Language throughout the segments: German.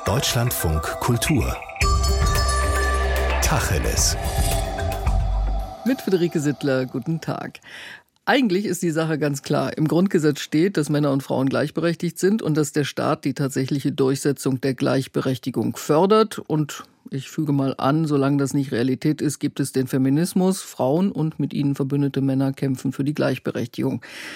Deutschlandfunk Kultur Tacheles. Mit Friederike Sittler, guten Tag. Eigentlich ist die Sache ganz klar. Im Grundgesetz steht, dass Männer und Frauen gleichberechtigt sind und dass der Staat die tatsächliche Durchsetzung der Gleichberechtigung fördert. Und ich füge mal an, solange das nicht Realität ist, gibt es den Feminismus. Frauen und mit ihnen verbündete Männer kämpfen für die Gleichberechtigung.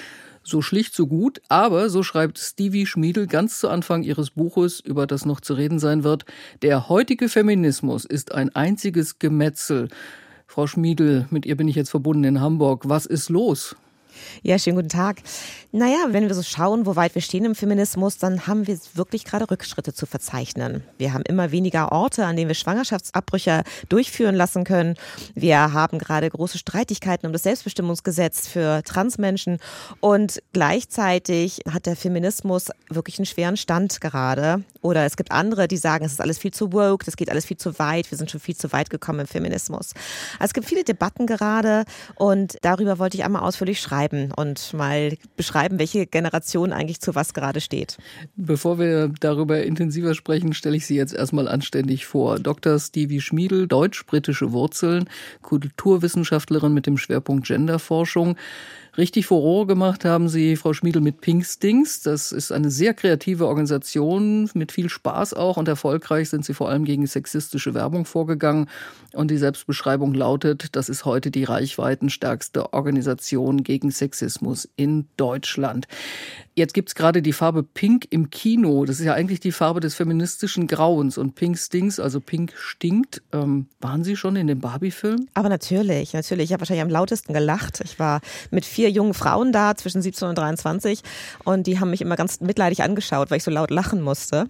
So schlicht, so gut, aber so schreibt Stevie Schmiedl ganz zu Anfang ihres Buches, über das noch zu reden sein wird, der heutige Feminismus ist ein einziges Gemetzel. Frau Schmiedl, mit ihr bin ich jetzt verbunden in Hamburg. Was ist los? Ja, schönen guten Tag. Naja, wenn wir so schauen, wo weit wir stehen im Feminismus, dann haben wir wirklich gerade Rückschritte zu verzeichnen. Wir haben immer weniger Orte, an denen wir Schwangerschaftsabbrüche durchführen lassen können. Wir haben gerade große Streitigkeiten um das Selbstbestimmungsgesetz für Transmenschen. Und gleichzeitig hat der Feminismus wirklich einen schweren Stand gerade. Oder es gibt andere, die sagen, es ist alles viel zu woke, das geht alles viel zu weit, wir sind schon viel zu weit gekommen im Feminismus. Also es gibt viele Debatten gerade und darüber wollte ich einmal ausführlich schreiben und mal beschreiben, welche Generation eigentlich zu was gerade steht. Bevor wir darüber intensiver sprechen, stelle ich Sie jetzt erstmal anständig vor. Dr. Stevie Schmiedl, deutsch-britische Wurzeln, Kulturwissenschaftlerin mit dem Schwerpunkt Genderforschung. Richtig Furore gemacht haben Sie, Frau Schmiedl, mit Pinkstings. Das ist eine sehr kreative Organisation, mit viel Spaß auch. Und erfolgreich sind Sie vor allem gegen sexistische Werbung vorgegangen. Und die Selbstbeschreibung lautet, das ist heute die reichweitenstärkste Organisation gegen Sexismus in Deutschland. Jetzt gibt's gerade die Farbe Pink im Kino. Das ist ja eigentlich die Farbe des feministischen Grauens. Und Pink Stings, also Pink stinkt. Waren Sie schon in dem Barbie-Film? Aber natürlich. Ich habe wahrscheinlich am lautesten gelacht. Ich war mit 4 jungen Frauen da, zwischen 17 und 23. Und die haben mich immer ganz mitleidig angeschaut, weil ich so laut lachen musste.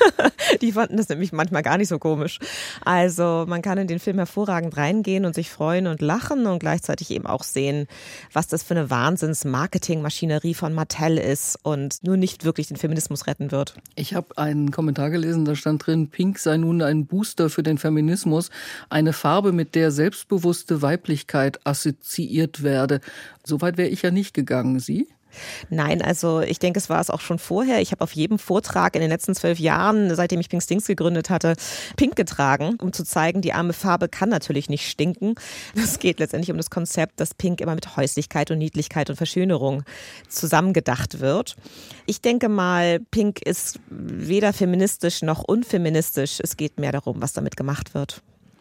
Die fanden das nämlich manchmal gar nicht so komisch. Also man kann in den Film hervorragend reingehen und sich freuen und lachen und gleichzeitig eben auch sehen, was das für eine Wahnsinns-Marketing-Maschinerie von Mattel ist und nur nicht wirklich den Feminismus retten wird. Ich habe einen Kommentar gelesen, da stand drin, Pink sei nun ein Booster für den Feminismus, eine Farbe, mit der selbstbewusste Weiblichkeit assoziiert werde. Soweit wäre ich ja nicht gegangen. Sie? Nein, also ich denke, es war es auch schon vorher. Ich habe auf jedem Vortrag in den letzten 12 Jahren, seitdem ich Pink Stings gegründet hatte, Pink getragen, um zu zeigen, die arme Farbe kann natürlich nicht stinken. Es geht letztendlich um das Konzept, dass Pink immer mit Häuslichkeit und Niedlichkeit und Verschönerung zusammengedacht wird. Ich denke mal, Pink ist weder feministisch noch unfeministisch. Es geht mehr darum, was damit gemacht wird.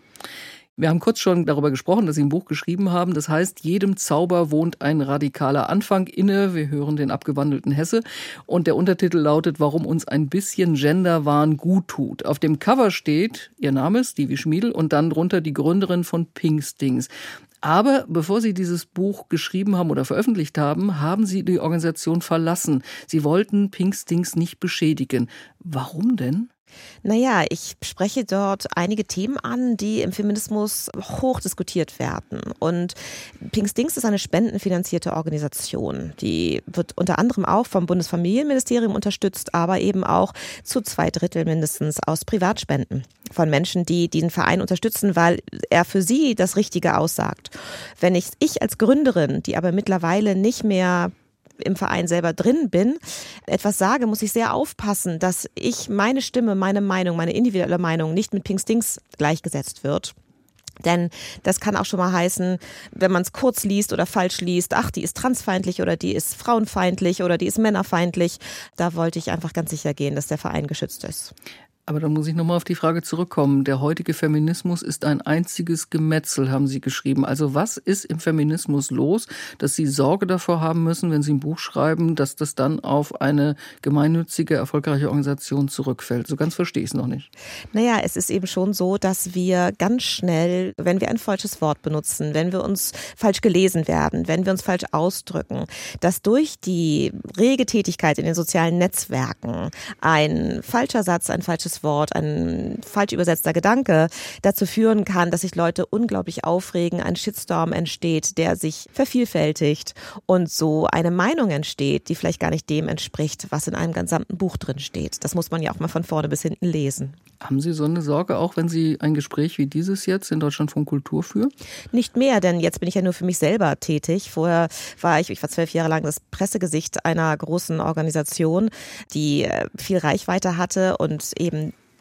Wir haben kurz schon darüber gesprochen, dass Sie ein Buch geschrieben haben. Das heißt, jedem Zauber wohnt ein radikaler Anfang inne. Wir hören den abgewandelten Hesse. Und der Untertitel lautet, warum uns ein bisschen Genderwahn gut tut. Auf dem Cover steht Ihr Name, Stevie Schmiedl, und dann drunter die Gründerin von Pinkstings. Aber bevor Sie dieses Buch geschrieben haben oder veröffentlicht haben, haben Sie die Organisation verlassen. Sie wollten Pinkstings nicht beschädigen. Warum denn? Naja, ich spreche dort einige Themen an, die im Feminismus hoch diskutiert werden. Und Pink Stings ist eine spendenfinanzierte Organisation. Die wird unter anderem auch vom Bundesfamilienministerium unterstützt, aber eben auch zu 2/3 mindestens aus Privatspenden von Menschen, die diesen Verein unterstützen, weil er für sie das Richtige aussagt. Wenn ich als Gründerin, die aber mittlerweile nicht mehr im Verein selber drin bin, etwas sage, muss ich sehr aufpassen, dass ich meine Stimme, meine Meinung, meine individuelle Meinung nicht mit Pink Stings gleichgesetzt wird. Denn das kann auch schon mal heißen, wenn man es kurz liest oder falsch liest, ach, die ist transfeindlich oder die ist frauenfeindlich oder die ist männerfeindlich. Da wollte ich einfach ganz sicher gehen, dass der Verein geschützt ist. Aber dann muss ich nochmal auf die Frage zurückkommen. Der heutige Feminismus ist ein einziges Gemetzel, haben Sie geschrieben. Also was ist im Feminismus los, dass Sie Sorge davor haben müssen, wenn Sie ein Buch schreiben, dass das dann auf eine gemeinnützige, erfolgreiche Organisation zurückfällt? So ganz verstehe ich es noch nicht. Naja, es ist eben schon so, dass wir ganz schnell, wenn wir ein falsches Wort benutzen, wenn wir uns falsch gelesen werden, wenn wir uns falsch ausdrücken, dass durch die rege Tätigkeit in den sozialen Netzwerken ein falscher Satz, ein falsches Wort, ein falsch übersetzter Gedanke dazu führen kann, dass sich Leute unglaublich aufregen, ein Shitstorm entsteht, der sich vervielfältigt und so eine Meinung entsteht, die vielleicht gar nicht dem entspricht, was in einem gesamten Buch drin steht. Das muss man ja auch mal von vorne bis hinten lesen. Haben Sie so eine Sorge auch, wenn Sie ein Gespräch wie dieses jetzt in Deutschlandfunk Kultur führen? Nicht mehr, denn jetzt bin ich ja nur für mich selber tätig. Vorher war ich war 12 Jahre lang das Pressegesicht einer großen Organisation, die viel Reichweite hatte und eben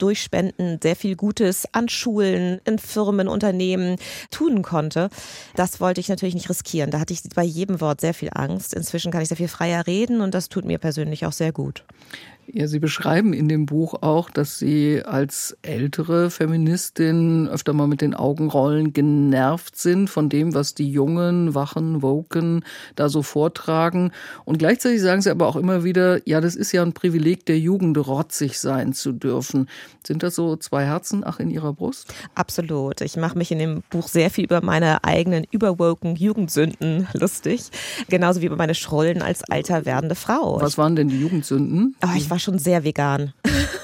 durch Spenden sehr viel Gutes an Schulen, in Firmen, Unternehmen tun konnte. Das wollte ich natürlich nicht riskieren. Da hatte ich bei jedem Wort sehr viel Angst. Inzwischen kann ich sehr viel freier reden und das tut mir persönlich auch sehr gut. Ja, Sie beschreiben in dem Buch auch, dass Sie als ältere Feministin öfter mal mit den Augenrollen genervt sind von dem, was die jungen, wachen, woken da so vortragen. Und gleichzeitig sagen Sie aber auch immer wieder, ja, das ist ja ein Privileg der Jugend, rotzig sein zu dürfen. Sind das so zwei Herzen, ach, in Ihrer Brust? Absolut. Ich mache mich in dem Buch sehr viel über meine eigenen überwoken Jugendsünden lustig. Genauso wie über meine Schrullen als alter werdende Frau. Was waren denn die Jugendsünden? Oh, ich war schon sehr vegan.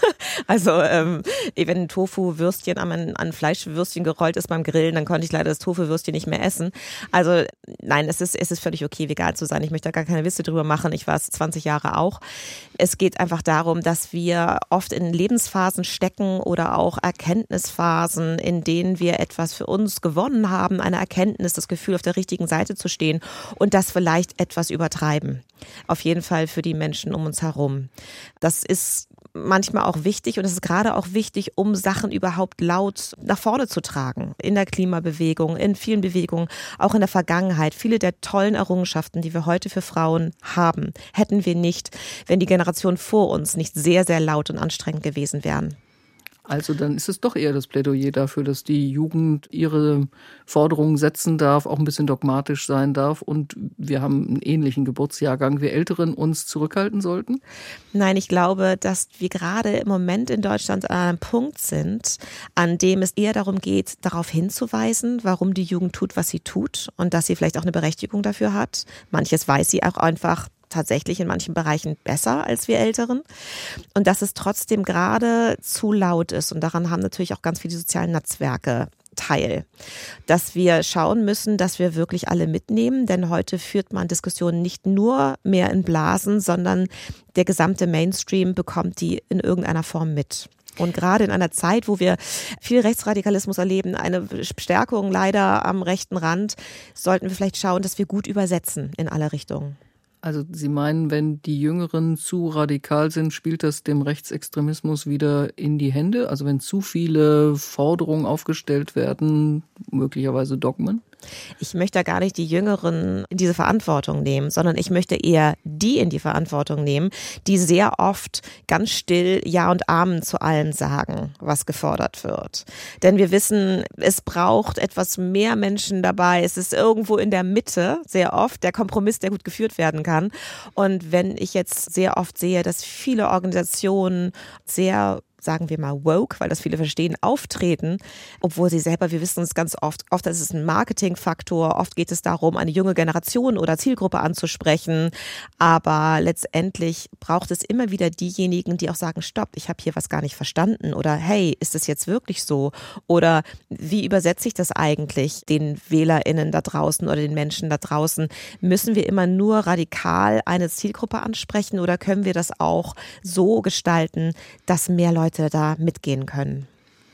Also wenn ein Tofu-Würstchen an Fleischwürstchen gerollt ist beim Grillen, dann konnte ich leider das Tofu-Würstchen nicht mehr essen. Also nein, es ist völlig okay, vegan zu sein. Ich möchte da gar keine Witze drüber machen. Ich war es 20 Jahre auch. Es geht einfach darum, dass wir oft in Lebensphasen stecken oder auch Erkenntnisphasen, in denen wir etwas für uns gewonnen haben, eine Erkenntnis, das Gefühl, auf der richtigen Seite zu stehen und das vielleicht etwas übertreiben. Auf jeden Fall für die Menschen um uns herum. Das ist manchmal auch wichtig und es ist gerade auch wichtig, um Sachen überhaupt laut nach vorne zu tragen. In der Klimabewegung, in vielen Bewegungen, auch in der Vergangenheit. Viele der tollen Errungenschaften, die wir heute für Frauen haben, hätten wir nicht, wenn die Generation vor uns nicht sehr, sehr laut und anstrengend gewesen wären. Also dann ist es doch eher das Plädoyer dafür, dass die Jugend ihre Forderungen setzen darf, auch ein bisschen dogmatisch sein darf und wir haben einen ähnlichen Geburtsjahrgang, wir Älteren uns zurückhalten sollten? Nein, ich glaube, dass wir gerade im Moment in Deutschland an einem Punkt sind, an dem es eher darum geht, darauf hinzuweisen, warum die Jugend tut, was sie tut und dass sie vielleicht auch eine Berechtigung dafür hat. Manches weiß sie auch einfach tatsächlich in manchen Bereichen besser als wir Älteren und dass es trotzdem gerade zu laut ist und daran haben natürlich auch ganz viele soziale Netzwerke teil, dass wir schauen müssen, dass wir wirklich alle mitnehmen, denn heute führt man Diskussionen nicht nur mehr in Blasen, sondern der gesamte Mainstream bekommt die in irgendeiner Form mit. Und gerade in einer Zeit, wo wir viel Rechtsradikalismus erleben, eine Stärkung leider am rechten Rand, sollten wir vielleicht schauen, dass wir gut übersetzen in alle Richtungen. Also Sie meinen, wenn die Jüngeren zu radikal sind, spielt das dem Rechtsextremismus wieder in die Hände? Also wenn zu viele Forderungen aufgestellt werden, möglicherweise Dogmen? Ich möchte da gar nicht die Jüngeren in diese Verantwortung nehmen, sondern ich möchte eher die in die Verantwortung nehmen, die sehr oft ganz still Ja und Amen zu allem sagen, was gefordert wird. Denn wir wissen, es braucht etwas mehr Menschen dabei. Es ist irgendwo in der Mitte sehr oft der Kompromiss, der gut geführt werden kann. Und wenn ich jetzt sehr oft sehe, dass viele Organisationen sehr, sagen wir mal, woke, weil das viele verstehen, auftreten, obwohl sie selber, wir wissen es ganz oft ist es ein Marketingfaktor, oft geht es darum, eine junge Generation oder Zielgruppe anzusprechen, aber letztendlich braucht es immer wieder diejenigen, die auch sagen, stopp, ich habe hier was gar nicht verstanden oder hey, ist das jetzt wirklich so oder wie übersetze ich das eigentlich den WählerInnen da draußen oder den Menschen da draußen? Müssen wir immer nur radikal eine Zielgruppe ansprechen oder können wir das auch so gestalten, dass mehr Leute da mitgehen können?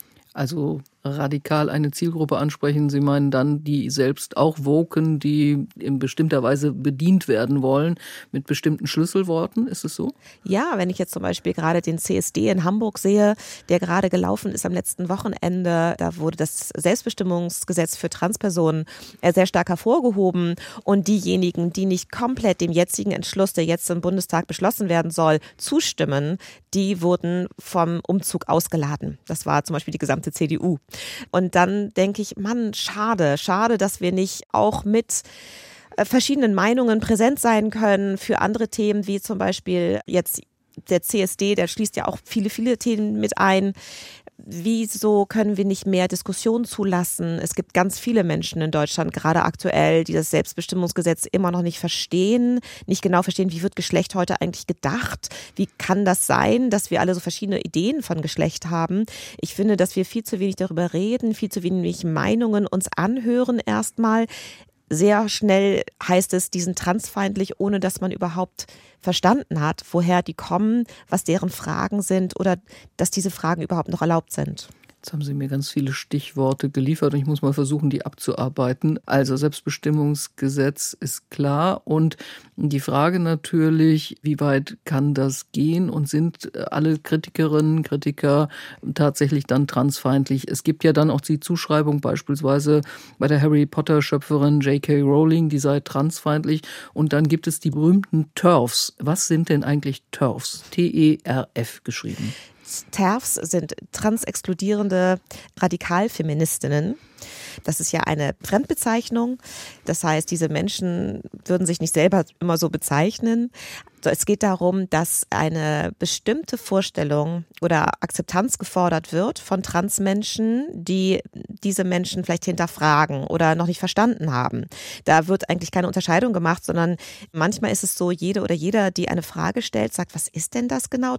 Also radikal eine Zielgruppe ansprechen. Sie meinen dann die selbst auch woken, die in bestimmter Weise bedient werden wollen mit bestimmten Schlüsselworten. Ist es so? Ja, wenn ich jetzt zum Beispiel gerade den CSD in Hamburg sehe, der gerade gelaufen ist am letzten Wochenende, da wurde das Selbstbestimmungsgesetz für Transpersonen sehr stark hervorgehoben und diejenigen, die nicht komplett dem jetzigen Entschluss, der jetzt im Bundestag beschlossen werden soll, zustimmen, die wurden vom Umzug ausgeladen. Das war zum Beispiel die gesamte CDU. Und dann denke ich, Mann, schade, dass wir nicht auch mit verschiedenen Meinungen präsent sein können für andere Themen, wie zum Beispiel jetzt der CSD, der schließt ja auch viele, viele Themen mit ein. Wieso können wir nicht mehr Diskussion zulassen? Es gibt ganz viele Menschen in Deutschland, gerade aktuell, die das Selbstbestimmungsgesetz immer noch nicht verstehen, nicht genau verstehen, wie wird Geschlecht heute eigentlich gedacht? Wie kann das sein, dass wir alle so verschiedene Ideen von Geschlecht haben? Ich finde, dass wir viel zu wenig darüber reden, viel zu wenig Meinungen uns anhören erstmal. Sehr schnell heißt es, die sind transfeindlich, ohne dass man überhaupt verstanden hat, woher die kommen, was deren Fragen sind oder dass diese Fragen überhaupt noch erlaubt sind. Jetzt haben Sie mir ganz viele Stichworte geliefert und ich muss mal versuchen, die abzuarbeiten. Also Selbstbestimmungsgesetz ist klar und die Frage natürlich, wie weit kann das gehen und sind alle Kritikerinnen, Kritiker tatsächlich dann transfeindlich? Es gibt ja dann auch die Zuschreibung beispielsweise bei der Harry Potter Schöpferin J.K. Rowling, die sei transfeindlich und dann gibt es die berühmten TERFs. Was sind denn eigentlich TERFs? T-E-R-F geschrieben. TERFs sind transexkludierende Radikalfeministinnen. Das ist ja eine Fremdbezeichnung. Das heißt, diese Menschen würden sich nicht selber immer so bezeichnen. Es geht darum, dass eine bestimmte Vorstellung oder Akzeptanz gefordert wird von Transmenschen, die diese Menschen vielleicht hinterfragen oder noch nicht verstanden haben. Da wird eigentlich keine Unterscheidung gemacht, sondern manchmal ist es so, jede oder jeder, die eine Frage stellt, sagt, was ist denn das genau,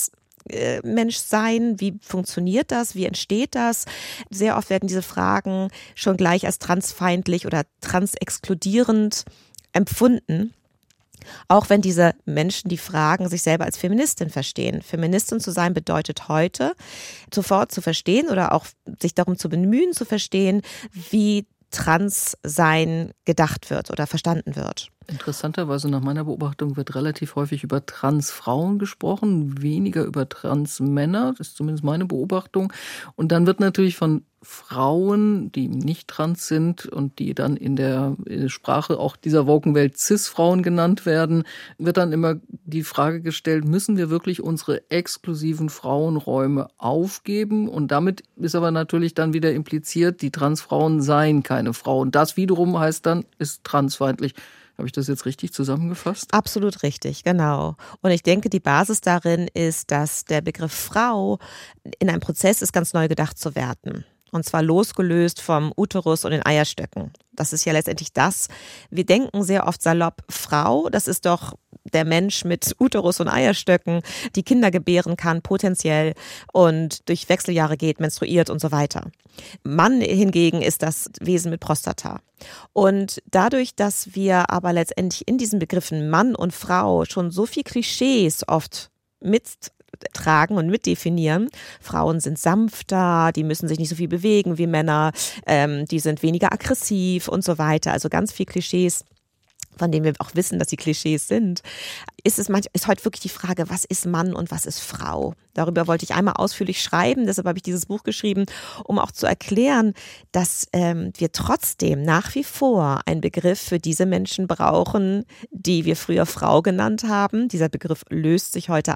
Mensch sein, wie funktioniert das, wie entsteht das? Sehr oft werden diese Fragen schon gleich als transfeindlich oder transexkludierend empfunden. Auch wenn diese Menschen, die fragen, sich selber als Feministin verstehen. Feministin zu sein bedeutet heute, sofort zu verstehen oder auch sich darum zu bemühen, zu verstehen, wie Transsein gedacht wird oder verstanden wird. Interessanterweise nach meiner Beobachtung wird relativ häufig über Transfrauen gesprochen, weniger über Transmänner, das ist zumindest meine Beobachtung. Und dann wird natürlich von Frauen, die nicht trans sind und die dann in der Sprache auch dieser Wokenwelt Cis-Frauen genannt werden, wird dann immer die Frage gestellt, müssen wir wirklich unsere exklusiven Frauenräume aufgeben? Und damit ist aber natürlich dann wieder impliziert, die Transfrauen seien keine Frauen. Das wiederum heißt dann, ist transfeindlich. Habe ich das jetzt richtig zusammengefasst? Absolut richtig, genau. Und ich denke, die Basis darin ist, dass der Begriff Frau in einem Prozess ist, ganz neu gedacht zu werden. Und zwar losgelöst vom Uterus und den Eierstöcken. Das ist ja letztendlich das. Wir denken sehr oft salopp, Frau, das ist doch der Mensch mit Uterus und Eierstöcken, die Kinder gebären kann, potenziell und durch Wechseljahre geht, menstruiert und so weiter. Mann hingegen ist das Wesen mit Prostata. Und dadurch, dass wir aber letztendlich in diesen Begriffen Mann und Frau schon so viel Klischees oft mittragen und mitdefinieren. Frauen sind sanfter, die müssen sich nicht so viel bewegen wie Männer, die sind weniger aggressiv und so weiter. Also ganz viel Klischees, von denen wir auch wissen, dass sie Klischees sind, ist heute wirklich die Frage, was ist Mann und was ist Frau? Darüber wollte ich einmal ausführlich schreiben, deshalb habe ich dieses Buch geschrieben, um auch zu erklären, dass wir trotzdem nach wie vor einen Begriff für diese Menschen brauchen, die wir früher Frau genannt haben. Dieser Begriff löst sich heute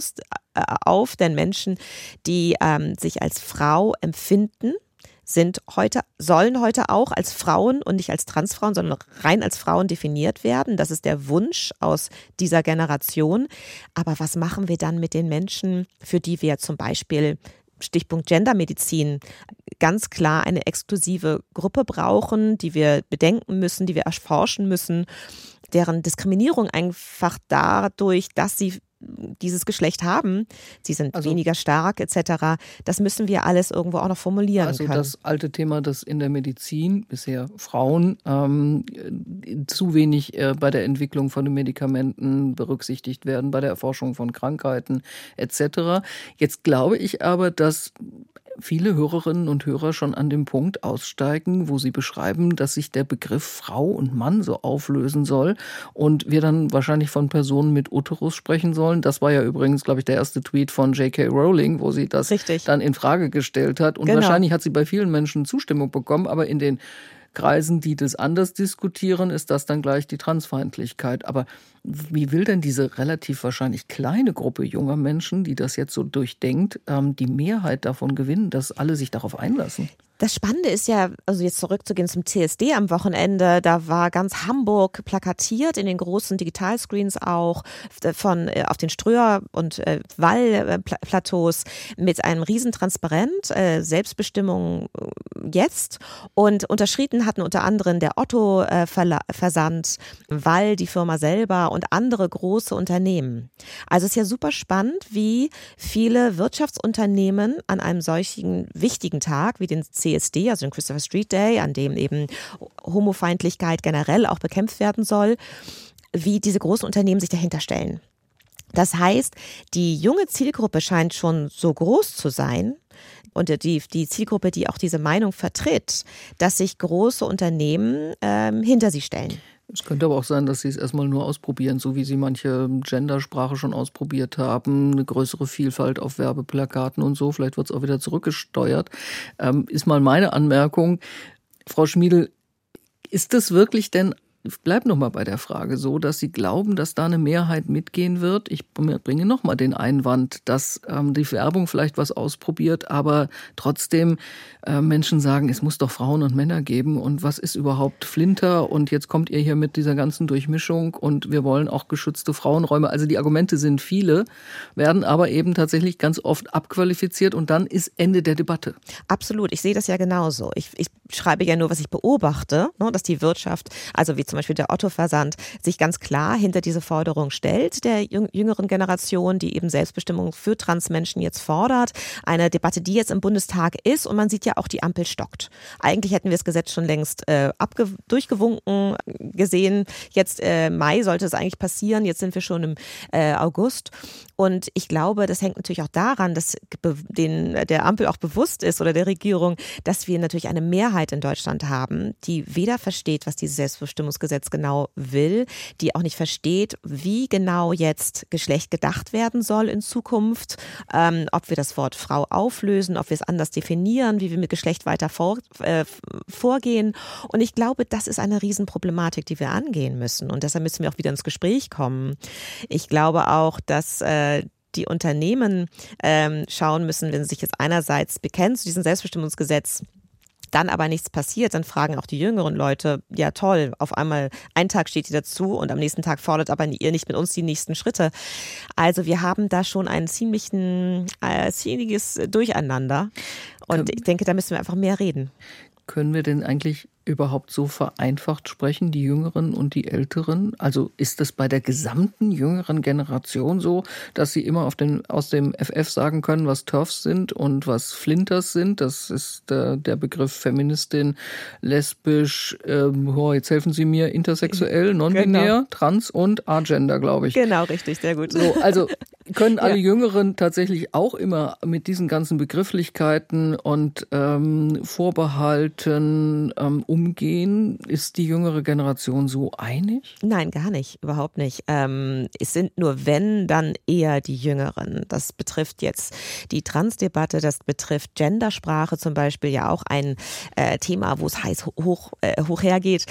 auf, denn Menschen, die sich als Frau empfinden, sollen heute auch als Frauen und nicht als Transfrauen, sondern rein als Frauen definiert werden. Das ist der Wunsch aus dieser Generation. Aber was machen wir dann mit den Menschen, für die wir zum Beispiel, Stichpunkt Gendermedizin, ganz klar eine exklusive Gruppe brauchen, die wir bedenken müssen, die wir erforschen müssen, deren Diskriminierung einfach dadurch, dass sie dieses Geschlecht haben, sie sind weniger stark etc., das müssen wir alles irgendwo auch noch formulieren können. Also das alte Thema, dass in der Medizin bisher Frauen zu wenig bei der Entwicklung von den Medikamenten berücksichtigt werden, bei der Erforschung von Krankheiten etc. Jetzt glaube ich aber, dass viele Hörerinnen und Hörer schon an dem Punkt aussteigen, wo sie beschreiben, dass sich der Begriff Frau und Mann so auflösen soll und wir dann wahrscheinlich von Personen mit Uterus sprechen sollen. Das war ja übrigens, glaube ich, der erste Tweet von J.K. Rowling, wo sie das dann in Frage gestellt hat. Und wahrscheinlich hat sie bei vielen Menschen Zustimmung bekommen, aber in den Kreisen, die das anders diskutieren, ist das dann gleich die Transfeindlichkeit. Aber wie will denn diese relativ wahrscheinlich kleine Gruppe junger Menschen, die das jetzt so durchdenkt, die Mehrheit davon gewinnen, dass alle sich darauf einlassen? Das Spannende ist ja, also jetzt zurückzugehen zum CSD am Wochenende, da war ganz Hamburg plakatiert in den großen Digitalscreens auch auf den Ströer- und Wallplateaus mit einem Riesentransparent, Selbstbestimmung jetzt, und unterschrieben hatten unter anderem der Otto Versand, Wall, die Firma selber und andere große Unternehmen. Also es ist ja super spannend, wie viele Wirtschaftsunternehmen an einem solchen wichtigen Tag wie den CSD, also den Christopher Street Day, an dem eben Homofeindlichkeit generell auch bekämpft werden soll, wie diese großen Unternehmen sich dahinter stellen. Das heißt, die junge Zielgruppe scheint schon so groß zu sein, und die Zielgruppe, die auch diese Meinung vertritt, dass sich große Unternehmen hinter sie stellen. Es könnte aber auch sein, dass sie es erstmal nur ausprobieren, so wie sie manche Gendersprache schon ausprobiert haben, eine größere Vielfalt auf Werbeplakaten und so. Vielleicht wird es auch wieder zurückgesteuert. Ist mal meine Anmerkung. Frau Schmiedl, ist das wirklich denn, ich bleibe nochmal bei der Frage, so, dass Sie glauben, dass da eine Mehrheit mitgehen wird? Ich bringe nochmal den Einwand, dass die Werbung vielleicht was ausprobiert, aber trotzdem Menschen sagen, es muss doch Frauen und Männer geben und was ist überhaupt Flinter und jetzt kommt ihr hier mit dieser ganzen Durchmischung und wir wollen auch geschützte Frauenräume. Also die Argumente sind viele, werden aber eben tatsächlich ganz oft abqualifiziert und dann ist Ende der Debatte. Absolut, ich sehe das ja genauso. Ich schreibe ja nur, was ich beobachte, dass die Wirtschaft, also wie zum Beispiel der Otto-Versand, sich ganz klar hinter diese Forderung stellt, der jüngeren Generation, die eben Selbstbestimmung für Transmenschen jetzt fordert. Eine Debatte, die jetzt im Bundestag ist und man sieht ja auch, die Ampel stockt. Eigentlich hätten wir das Gesetz schon längst durchgewunken gesehen. Jetzt Mai sollte es eigentlich passieren, jetzt sind wir schon im August. Und ich glaube, das hängt natürlich auch daran, dass der Ampel auch bewusst ist oder der Regierung, dass wir natürlich eine Mehrheit in Deutschland haben, die weder versteht, was dieses Selbstbestimmungsgesetz genau will, die auch nicht versteht, wie genau jetzt Geschlecht gedacht werden soll in Zukunft, ob wir das Wort Frau auflösen, ob wir es anders definieren, wie wir mit Geschlecht weiter vorgehen. Und ich glaube, das ist eine Riesenproblematik, die wir angehen müssen. Und deshalb müssen wir auch wieder ins Gespräch kommen. Ich glaube auch, dass die Unternehmen schauen müssen, wenn sie sich jetzt einerseits bekennen zu diesem Selbstbestimmungsgesetz, dann aber nichts passiert, dann fragen auch die jüngeren Leute, ja toll, auf einmal einen Tag steht ihr dazu und am nächsten Tag fordert aber ihr nicht mit uns die nächsten Schritte. Also wir haben da schon ein ziemliches Durcheinander und ich denke, da müssen wir einfach mehr reden. Können wir denn eigentlich überhaupt so vereinfacht sprechen, die Jüngeren und die Älteren? Also ist das bei der gesamten jüngeren Generation so, dass sie immer aus dem FF sagen können, was TERFs sind und was Flinters sind? Das ist der Begriff Feministin, lesbisch, jetzt helfen Sie mir, intersexuell, non-binär, genau. Trans und Agender, glaube ich. Genau, richtig, sehr gut. So, also können alle Jüngeren tatsächlich auch immer mit diesen ganzen Begrifflichkeiten und Vorbehalten umgehen? Ist die jüngere Generation so einig? Nein, gar nicht, überhaupt nicht. Es sind nur wenn, dann eher die Jüngeren. Das betrifft jetzt die Trans-Debatte, das betrifft Gendersprache zum Beispiel, ja auch ein Thema, wo es heiß hoch hergeht.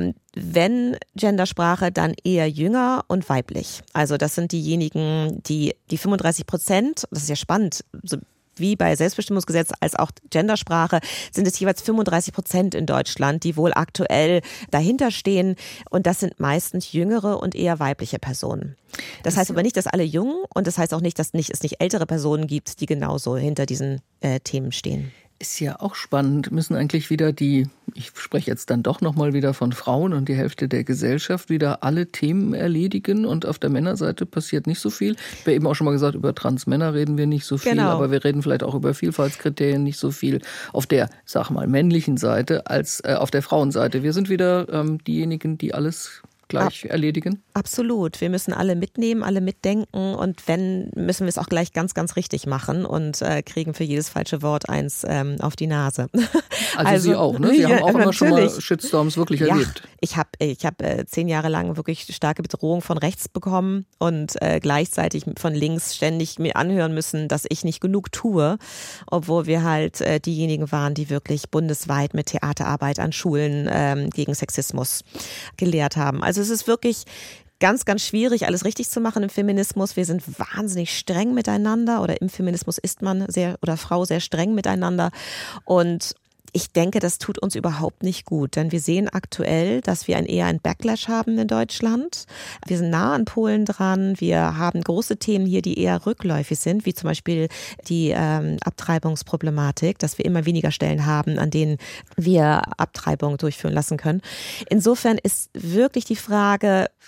Wenn Gendersprache, dann eher jünger und weiblich. Also das sind diejenigen, die 35%, das ist ja spannend, so wie bei Selbstbestimmungsgesetz als auch Gendersprache sind es jeweils 35% in Deutschland, die wohl aktuell dahinter stehen. Und das sind meistens jüngere und eher weibliche Personen. Das heißt aber nicht, dass alle jung und das heißt auch nicht, dass es nicht ältere Personen gibt, die genauso hinter diesen Themen stehen. Ist ja auch spannend, müssen eigentlich wieder ich spreche jetzt dann doch nochmal wieder von Frauen und die Hälfte der Gesellschaft, wieder alle Themen erledigen und auf der Männerseite passiert nicht so viel. Ich habe eben auch schon mal gesagt, über Transmänner reden wir nicht so viel, genau. Aber wir reden vielleicht auch über Vielfaltskriterien nicht so viel auf der, sag mal, männlichen Seite als auf der Frauenseite. Wir sind wieder diejenigen, die alles gleich erledigen? Absolut. Wir müssen alle mitnehmen, alle mitdenken und wenn, müssen wir es auch gleich ganz, ganz richtig machen und kriegen für jedes falsche Wort eins auf die Nase. Also Sie auch, ne? Sie haben auch immer schon mal Shitstorms wirklich erlebt. Ich hab 10 Jahre lang wirklich starke Bedrohung von rechts bekommen und gleichzeitig von links ständig mir anhören müssen, dass ich nicht genug tue, obwohl wir halt diejenigen waren, die wirklich bundesweit mit Theaterarbeit an Schulen gegen Sexismus gelehrt haben. Also es ist wirklich ganz, ganz schwierig, alles richtig zu machen im Feminismus. Wir sind wahnsinnig streng miteinander oder im Feminismus ist man Frau sehr streng miteinander und ich denke, das tut uns überhaupt nicht gut, denn wir sehen aktuell, dass wir eher einen Backlash haben in Deutschland. Wir sind nah an Polen dran, wir haben große Themen hier, die eher rückläufig sind, wie zum Beispiel die Abtreibungsproblematik, dass wir immer weniger Stellen haben, an denen wir Abtreibung durchführen lassen können. Insofern ist wirklich die Frage,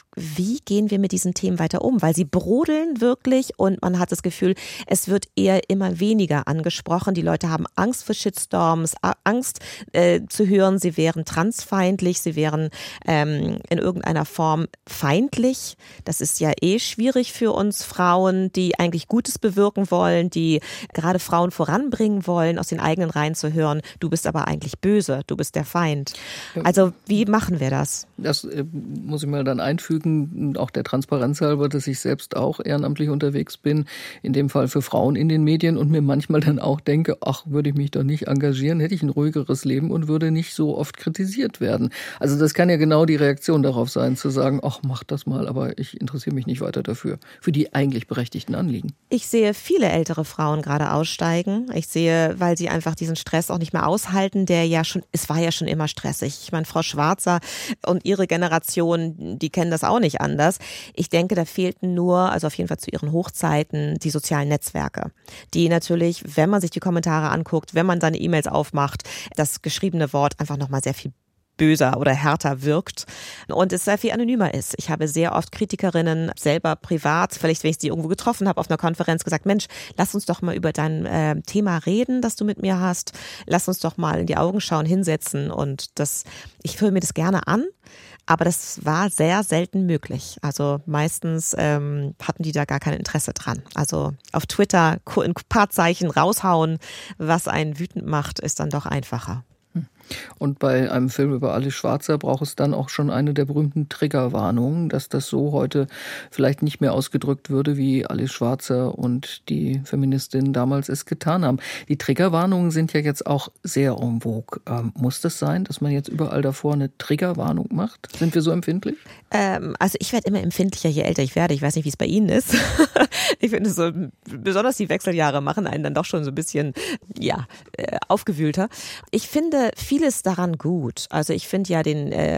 wie gehen wir mit diesen Themen weiter um? Weil sie brodeln wirklich und man hat das Gefühl, es wird eher immer weniger angesprochen. Die Leute haben Angst vor Shitstorms, Angst zu hören, sie wären transfeindlich, sie wären in irgendeiner Form feindlich. Das ist ja schwierig für uns Frauen, die eigentlich Gutes bewirken wollen, die gerade Frauen voranbringen wollen, aus den eigenen Reihen zu hören, du bist aber eigentlich böse, du bist der Feind. Also wie machen wir das? Das muss ich mal dann einfügen, auch der Transparenz halber, dass ich selbst auch ehrenamtlich unterwegs bin, in dem Fall für Frauen in den Medien und mir manchmal dann auch denke, ach, würde ich mich doch nicht engagieren, hätte ich ein ruhigeres Leben und würde nicht so oft kritisiert werden. Also das kann ja genau die Reaktion darauf sein, zu sagen, ach, mach das mal, aber ich interessiere mich nicht weiter dafür, für die eigentlich berechtigten Anliegen. Ich sehe viele ältere Frauen gerade aussteigen. Ich sehe, weil sie einfach diesen Stress auch nicht mehr aushalten, es war ja schon immer stressig. Ich meine, Frau Schwarzer und ihre Generation, die kennen das auch nicht anders. Ich denke, da fehlten nur, also auf jeden Fall zu ihren Hochzeiten, die sozialen Netzwerke, die natürlich, wenn man sich die Kommentare anguckt, wenn man seine E-Mails aufmacht, das geschriebene Wort einfach nochmal sehr viel böser oder härter wirkt und es sehr viel anonymer ist. Ich habe sehr oft Kritikerinnen selber privat, vielleicht wenn ich sie irgendwo getroffen habe auf einer Konferenz, gesagt, Mensch, lass uns doch mal über dein Thema reden, das du mit mir hast. Lass uns doch mal in die Augen schauen, hinsetzen und ich höre mir das gerne an. Aber das war sehr selten möglich. Also meistens hatten die da gar kein Interesse dran. Also auf Twitter ein paar Zeichen raushauen, was einen wütend macht, ist dann doch einfacher. Und bei einem Film über Alice Schwarzer braucht es dann auch schon eine der berühmten Triggerwarnungen, dass das so heute vielleicht nicht mehr ausgedrückt würde, wie Alice Schwarzer und die Feministinnen damals es getan haben. Die Triggerwarnungen sind ja jetzt auch sehr en vogue. Muss das sein, dass man jetzt überall davor eine Triggerwarnung macht? Sind wir so empfindlich? Also ich werde immer empfindlicher, je älter ich werde. Ich weiß nicht, wie es bei Ihnen ist. Ich finde so, besonders die Wechseljahre machen einen dann doch schon so ein bisschen, aufgewühlter. Ich finde vieles daran gut. Also ich finde ja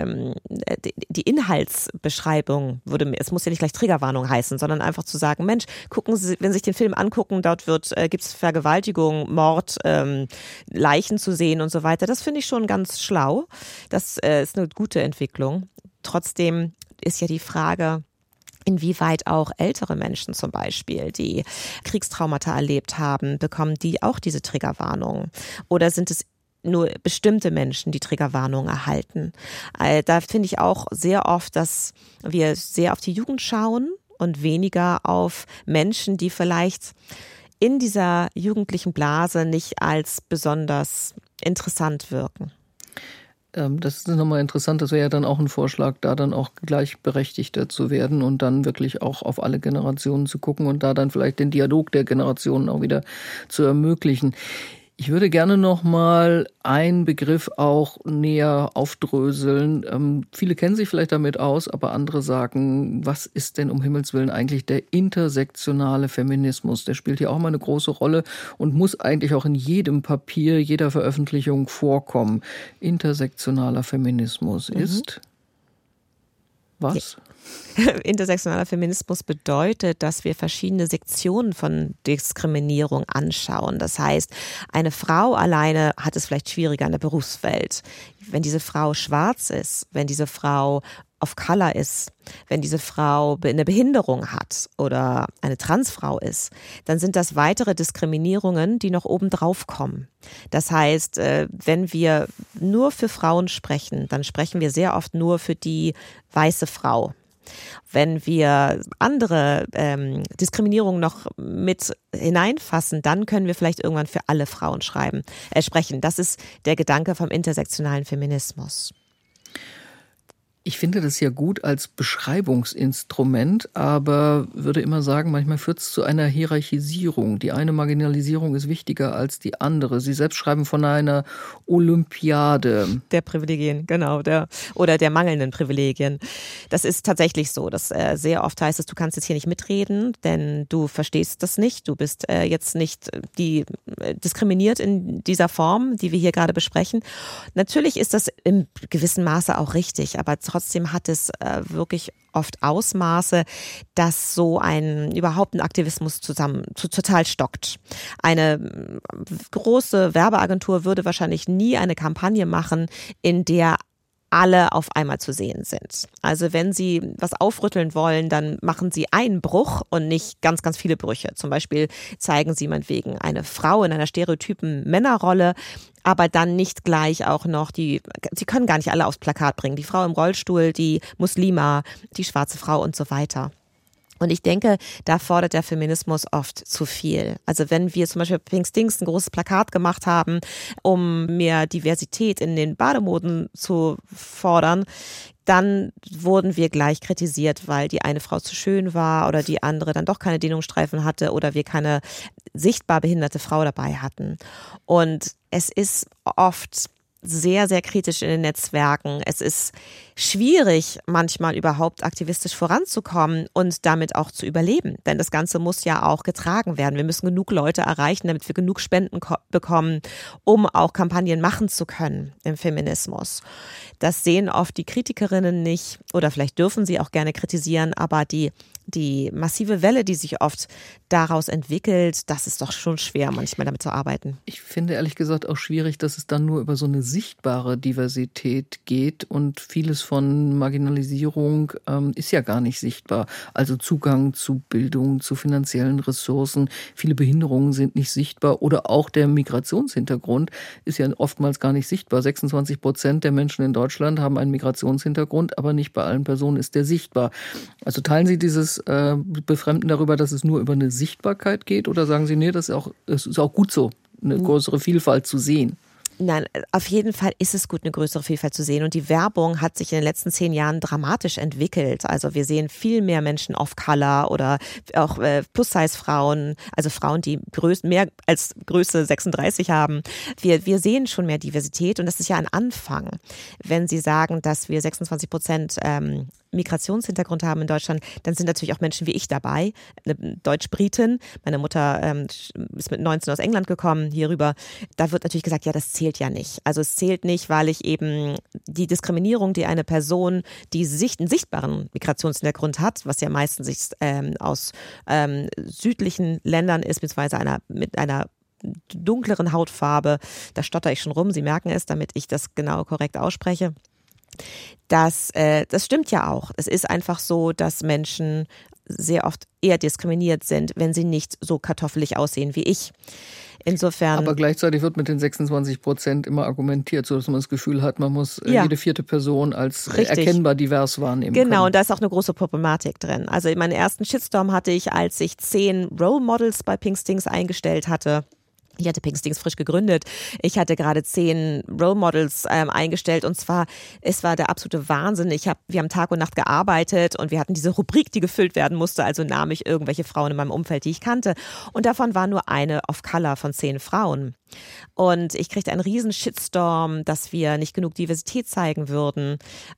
die Inhaltsbeschreibung es muss ja nicht gleich Triggerwarnung heißen, sondern einfach zu sagen, Mensch, gucken Sie, wenn Sie sich den Film angucken, dort gibt es Vergewaltigung, Mord, Leichen zu sehen und so weiter. Das finde ich schon ganz schlau. Das ist eine gute Entwicklung. Trotzdem ist ja die Frage, inwieweit auch ältere Menschen zum Beispiel, die Kriegstraumata erlebt haben, bekommen die auch diese Triggerwarnung? Oder sind es nur bestimmte Menschen, die Triggerwarnungen erhalten? Da finde ich auch sehr oft, dass wir sehr auf die Jugend schauen und weniger auf Menschen, die vielleicht in dieser jugendlichen Blase nicht als besonders interessant wirken. Das ist nochmal interessant, das wäre ja dann auch ein Vorschlag, da dann auch gleichberechtigter zu werden und dann wirklich auch auf alle Generationen zu gucken und da dann vielleicht den Dialog der Generationen auch wieder zu ermöglichen. Ich würde gerne noch mal einen Begriff auch näher aufdröseln. Viele kennen sich vielleicht damit aus, aber andere sagen, was ist denn um Himmels Willen eigentlich der intersektionale Feminismus? Der spielt hier auch mal eine große Rolle und muss eigentlich auch in jedem Papier, jeder Veröffentlichung vorkommen. Intersektionaler Feminismus ist was? Intersektionaler Feminismus bedeutet, dass wir verschiedene Sektionen von Diskriminierung anschauen. Das heißt, eine Frau alleine hat es vielleicht schwieriger in der Berufswelt. Wenn diese Frau schwarz ist, wenn diese Frau of Color ist, wenn diese Frau eine Behinderung hat oder eine Transfrau ist, dann sind das weitere Diskriminierungen, die noch obendrauf kommen. Das heißt, wenn wir nur für Frauen sprechen, dann sprechen wir sehr oft nur für die weiße Frau. Wenn wir andere Diskriminierungen noch mit hineinfassen, dann können wir vielleicht irgendwann für alle Frauen sprechen. Das ist der Gedanke vom intersektionalen Feminismus. Ich finde das ja gut als Beschreibungsinstrument, aber würde immer sagen, manchmal führt es zu einer Hierarchisierung. Die eine Marginalisierung ist wichtiger als die andere. Sie selbst schreiben von einer Olympiade. Der Privilegien, genau, oder der mangelnden Privilegien. Das ist tatsächlich so, dass sehr oft heißt es, du kannst jetzt hier nicht mitreden, denn du verstehst das nicht. Du bist jetzt nicht diskriminiert in dieser Form, die wir hier gerade besprechen. Natürlich ist das im gewissen Maße auch richtig, aber trotzdem hat es wirklich oft Ausmaße, dass so überhaupt ein Aktivismus total stockt. Eine große Werbeagentur würde wahrscheinlich nie eine Kampagne machen, in der alle auf einmal zu sehen sind. Also wenn Sie was aufrütteln wollen, dann machen Sie einen Bruch und nicht ganz, ganz viele Brüche. Zum Beispiel zeigen Sie meinetwegen eine Frau in einer stereotypen Männerrolle, aber dann nicht gleich auch noch Sie können gar nicht alle aufs Plakat bringen. Die Frau im Rollstuhl, die Muslima, die schwarze Frau und so weiter. Und ich denke, da fordert der Feminismus oft zu viel. Also wenn wir zum Beispiel bei Pinkstings ein großes Plakat gemacht haben, um mehr Diversität in den Bademoden zu fordern, dann wurden wir gleich kritisiert, weil die eine Frau zu schön war oder die andere dann doch keine Dehnungsstreifen hatte oder wir keine sichtbar behinderte Frau dabei hatten. Und es ist oft sehr, sehr kritisch in den Netzwerken. Es ist schwierig, manchmal überhaupt aktivistisch voranzukommen und damit auch zu überleben. Denn das Ganze muss ja auch getragen werden. Wir müssen genug Leute erreichen, damit wir genug Spenden bekommen, um auch Kampagnen machen zu können im Feminismus. Das sehen oft die Kritikerinnen nicht oder vielleicht dürfen sie auch gerne kritisieren, aber die massive Welle, die sich oft daraus entwickelt, das ist doch schon schwer, manchmal damit zu arbeiten. Ich finde ehrlich gesagt auch schwierig, dass es dann nur über so eine sichtbare Diversität geht und vieles von Marginalisierung ist ja gar nicht sichtbar. Also Zugang zu Bildung, zu finanziellen Ressourcen, viele Behinderungen sind nicht sichtbar oder auch der Migrationshintergrund ist ja oftmals gar nicht sichtbar. 26% der Menschen in Deutschland haben einen Migrationshintergrund, aber nicht bei allen Personen ist der sichtbar. Also teilen Sie dieses Befremden darüber, dass es nur über eine Sichtbarkeit geht oder sagen Sie, nee, es ist auch gut so, eine größere Vielfalt zu sehen? Nein, auf jeden Fall ist es gut, eine größere Vielfalt zu sehen. Und die Werbung hat sich in den letzten 10 Jahren dramatisch entwickelt. Also wir sehen viel mehr Menschen of Color oder auch Plus-Size-Frauen, also Frauen, die mehr als Größe 36 haben. Wir sehen schon mehr Diversität und das ist ja ein Anfang. Wenn Sie sagen, dass wir 26% Migrationshintergrund haben in Deutschland, dann sind natürlich auch Menschen wie ich dabei, eine Deutsch-Britin. Meine Mutter ist mit 19 aus England gekommen, hier rüber. Da wird natürlich gesagt, ja, das zählt ja nicht. Also es zählt nicht, weil ich eben die Diskriminierung, die eine Person, die einen sichtbaren Migrationshintergrund hat, was ja meistens aus südlichen Ländern ist, beziehungsweise mit einer dunkleren Hautfarbe, da stotter ich schon rum, Sie merken es, damit ich das genau korrekt ausspreche. Das stimmt ja auch. Es ist einfach so, dass Menschen sehr oft eher diskriminiert sind, wenn sie nicht so kartoffelig aussehen wie ich. Insofern. Aber gleichzeitig wird mit den 26% immer argumentiert, so dass man das Gefühl hat, man muss jede vierte Person als erkennbar divers wahrnehmen können. Genau, und da ist auch eine große Problematik drin. Also meinen ersten Shitstorm hatte ich, als ich 10 Role Models bei Pinkstings eingestellt hatte. Ich hatte Pinkstings frisch gegründet. Ich hatte gerade 10 Role Models eingestellt und zwar, es war der absolute Wahnsinn. Wir haben Tag und Nacht gearbeitet und wir hatten diese Rubrik, die gefüllt werden musste, also nahm ich irgendwelche Frauen in meinem Umfeld, die ich kannte und davon war nur eine of Color von 10 Frauen. Und ich kriegte einen riesen Shitstorm, dass wir nicht genug Diversität zeigen würden.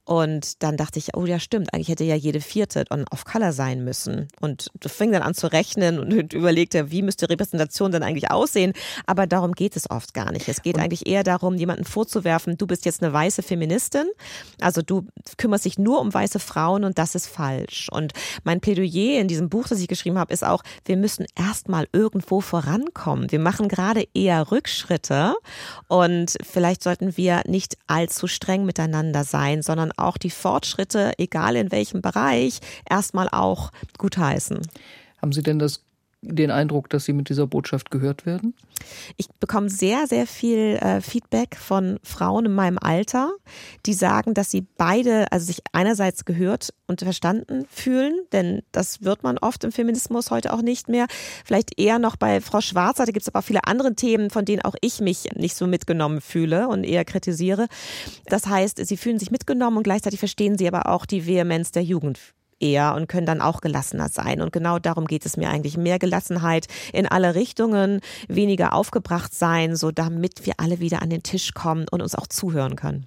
Und dann dachte ich, oh ja stimmt, eigentlich hätte ja jede vierte of Color sein müssen. Und du fing dann an zu rechnen und überlegte, wie müsste Repräsentation denn eigentlich aussehen? Aber darum geht es oft gar nicht. Es geht eigentlich eher darum, jemanden vorzuwerfen, du bist jetzt eine weiße Feministin, also du kümmerst dich nur um weiße Frauen und das ist falsch. Und mein Plädoyer in diesem Buch, das ich geschrieben habe, ist auch, wir müssen erstmal irgendwo vorankommen. Wir machen gerade eher Rückschritte und vielleicht sollten wir nicht allzu streng miteinander sein, sondern auch die Fortschritte, egal in welchem Bereich, erstmal auch gutheißen. Haben Sie denn den Eindruck, dass Sie mit dieser Botschaft gehört werden? Ich bekomme sehr, sehr viel Feedback von Frauen in meinem Alter, die sagen, dass sie beide, also sich einerseits gehört und verstanden fühlen, denn das wird man oft im Feminismus heute auch nicht mehr. Vielleicht eher noch bei Frau Schwarzer, da gibt es aber auch viele andere Themen, von denen auch ich mich nicht so mitgenommen fühle und eher kritisiere. Das heißt, sie fühlen sich mitgenommen und gleichzeitig verstehen sie aber auch die Vehemenz der Jugend eher und können dann auch gelassener sein. Und genau darum geht es mir eigentlich. Mehr Gelassenheit in alle Richtungen, weniger aufgebracht sein, so damit wir alle wieder an den Tisch kommen und uns auch zuhören können.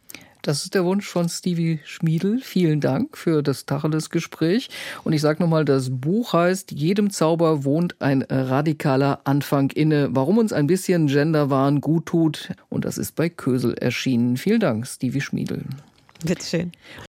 Das ist der Wunsch von Stevie Schmiedl. Vielen Dank für das Tacheles-Gespräch. Und ich sage nochmal, das Buch heißt „Jedem Zauber wohnt ein radikaler Anfang inne. Warum uns ein bisschen Genderwahn gut tut." Und das ist bei Kösel erschienen. Vielen Dank, Stevie Schmiedl. Bitteschön.